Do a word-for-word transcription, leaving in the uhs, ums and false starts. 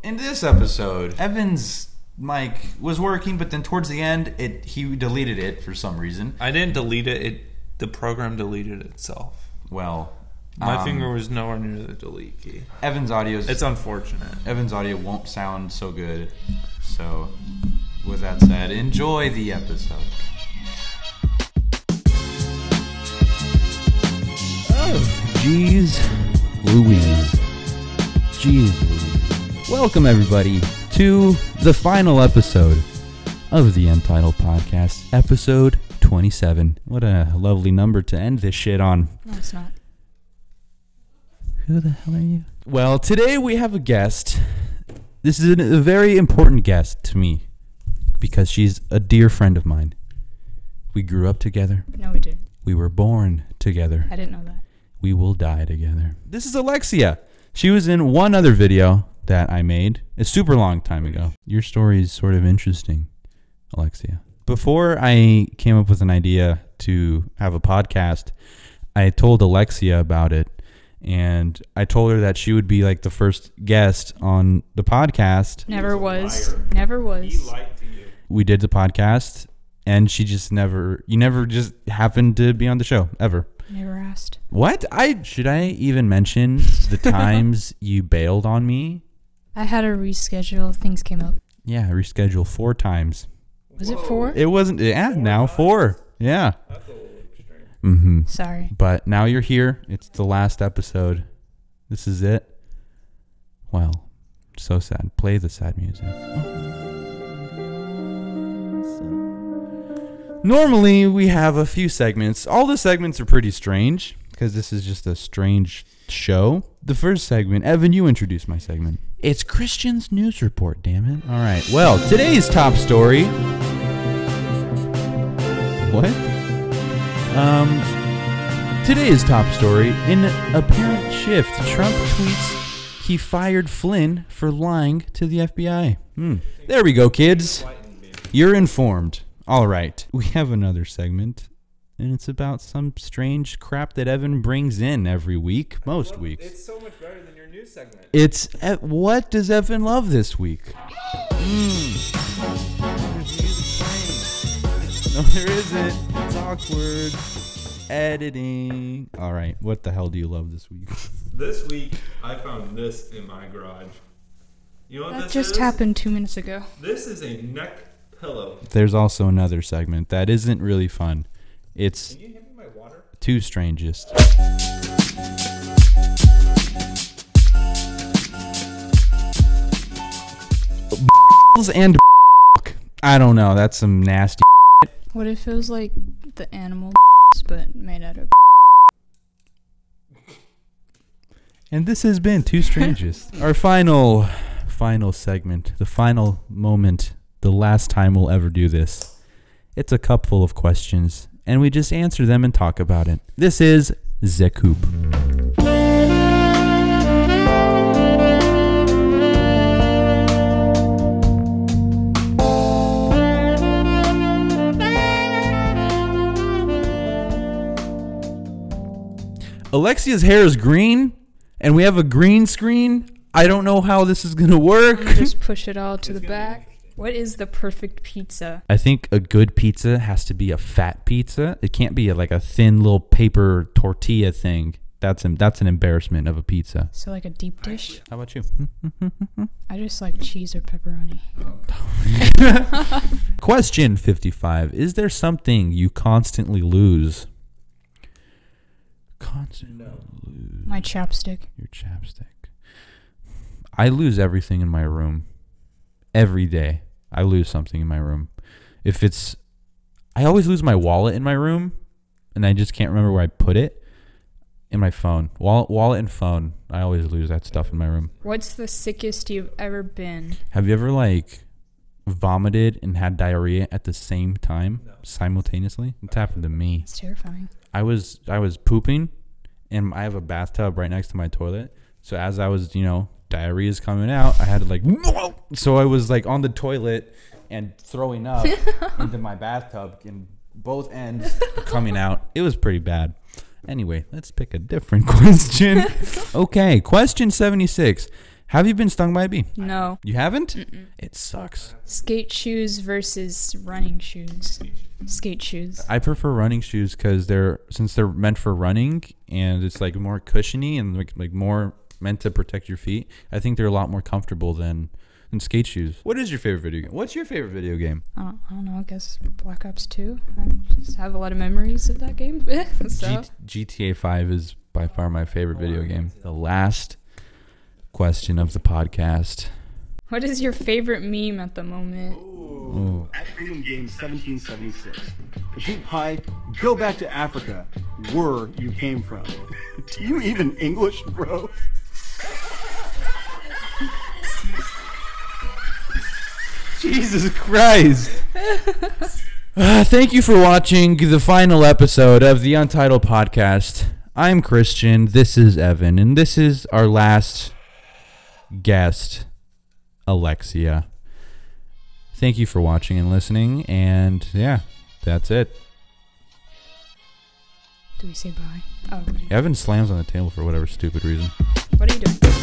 In this episode, Evan's mic was working, but then towards the end, it he deleted it for some reason. I didn't delete it. It the program deleted itself. Well, my um, finger was nowhere near the delete key. Evan's audio is... It's unfortunate. Evan's audio won't sound so good. So, with that said, enjoy the episode. Oh, jeez Louise. Jeez Louise. Welcome, everybody, to the final episode of the Untitled Podcast, episode twenty-seven. What a lovely number to end this shit on. No, it's not. Who the hell are you? Well, today we have a guest. This is a very important guest to me because she's a dear friend of mine. We grew up together. No, we didn't. We were born together. I didn't know that. We will die together. This is Alexia. She was in one other video that I made a super long time ago. Your story is sort of interesting, Alexia. Before I came up with an idea to have a podcast, I told Alexia about it. And I told her that she would be like the first guest on the podcast. Never was. Never was. He lied to you. We did the podcast, and she just never, you never just happened to be on the show, ever. Never asked. What? I Should I even mention the times you bailed on me? I had to reschedule. Things came up. Yeah, I rescheduled four times. Was Whoa. it four? It wasn't, yeah, four now times? four. Yeah. That's a little extreme. Mm-hmm. Sorry. But now you're here. It's the last episode. This is it. Well, so sad. Play the sad music. Oh. Normally, we have a few segments. All the segments are pretty strange because this is just a strange show. The first segment, Evan, you introduce my segment. It's Christian's News Report, damn it. All right. Well, today's top story. What? Um, today's top story. In apparent shift, Trump tweets he fired Flynn for lying to the F B I. Hmm. There we go, kids. You're informed. All right. We have another segment, and it's about some strange crap that Evan brings in every week, most well, weeks. It's so much better than your news segment. It's, uh, what does Evan love this week? Mm. No, there isn't. It's awkward. Editing. All right. What the hell do you love this week? This week, I found this in my garage. You know what that this just is? happened two minutes ago. This is a neck pillow. There's also another segment that isn't really fun. It's Can you hand me my water? Two Strangest. And I don't know. That's some nasty. What if it was like the animal but made out of And this has been Two Strangest. Our final, final segment. The final moment. The last time we'll ever do this. It's a cup full of questions, and we just answer them and talk about it. This is Zekoop. Alexia's hair is green, and we have a green screen. I don't know how this is going to work. Just push it all to the back. What is the perfect pizza? I think a good pizza has to be a fat pizza. It can't be a, like a thin little paper tortilla thing. That's an, that's an embarrassment of a pizza. So like a deep dish? How about you? I just like cheese or pepperoni. Question fifty-five. Is there something you constantly lose? Constantly no. lose. My chapstick. Your chapstick. I lose everything in my room. Every day. I lose something in my room. If it's... I always lose my wallet in my room, and I just can't remember where I put it. In my phone. Wallet, wallet and phone. I always lose that stuff in my room. What's the sickest you've ever been? Have you ever, like, vomited and had diarrhea at the same time? No. Simultaneously? It's happened to me. It's terrifying. I was I was pooping, and I have a bathtub right next to my toilet. So as I was, you know, diarrhea is coming out, I had to, like... So I was, like, on the toilet and throwing up into my bathtub, and both ends coming out. It was pretty bad. Anyway, let's pick a different question. Okay, question seventy-six. Have you been stung by a bee? No. You haven't? Mm-mm. It sucks. Skate shoes versus running shoes. Skate shoes. I prefer running shoes because they're since they're meant for running and it's like more cushiony and like like more meant to protect your feet. I think they're a lot more comfortable than than skate shoes. What is your favorite video game? What's your favorite video game? I don't, I don't know. I guess Black Ops two. I just have a lot of memories of that game. so. G- GTA five is by far my favorite video game. The last question of the podcast. What is your favorite meme at the moment? Ooh. At Freedom Games seventeen seventy-six. Repeat hi, go back to Africa, where you came from. Do you even English, bro? Jesus Christ. uh, thank you for watching the final episode of the Untitled Podcast. I'm Christian, this is Evan, and this is our last guest, Alexia. Thank you for watching and listening, and yeah, that's it. Do we say bye? Oh, what are you, Evan slams on the table for whatever stupid reason. what are you doing?